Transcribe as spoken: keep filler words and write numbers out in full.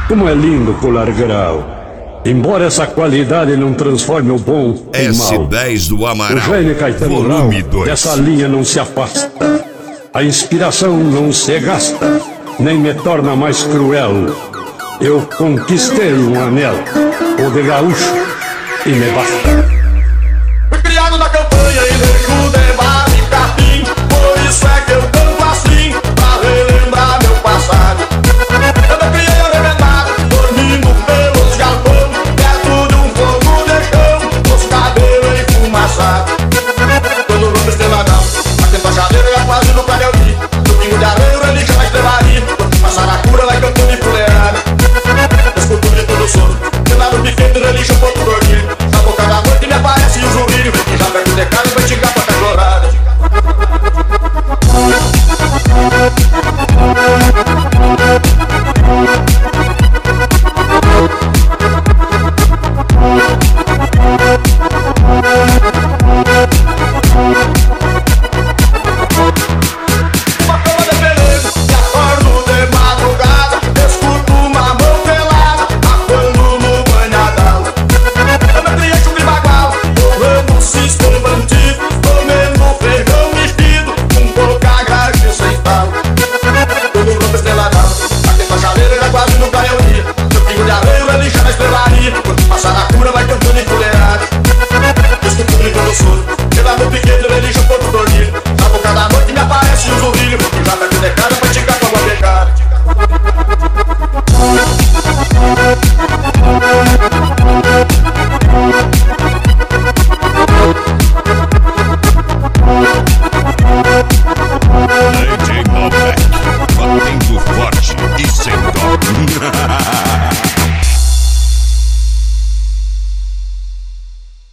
Como é lindo pular grau. Embora essa qualidade não transforme o bom em S mal. dez do Amaral, O Jaime Caetano volume Lau dois. dessa linha não se afasta. A inspiração não se gasta, nem me torna mais cruel. Eu conquistei um anel, o de gaúcho, e me basta. Fui criado na campanha e vejo o debate capim. Por isso é que eu canto assim, pra relembrar meu passado. Eu me criei arrebentado, dormindo pelos galpão, perto de um fogo de chão, os cabelos enfumaçados. Quando o lombo estreladão, atento a chaveira e a quase nunca eu vi. Domingo de areia, religião vai estrelar. Passar a cura, vai cantando e fuleira.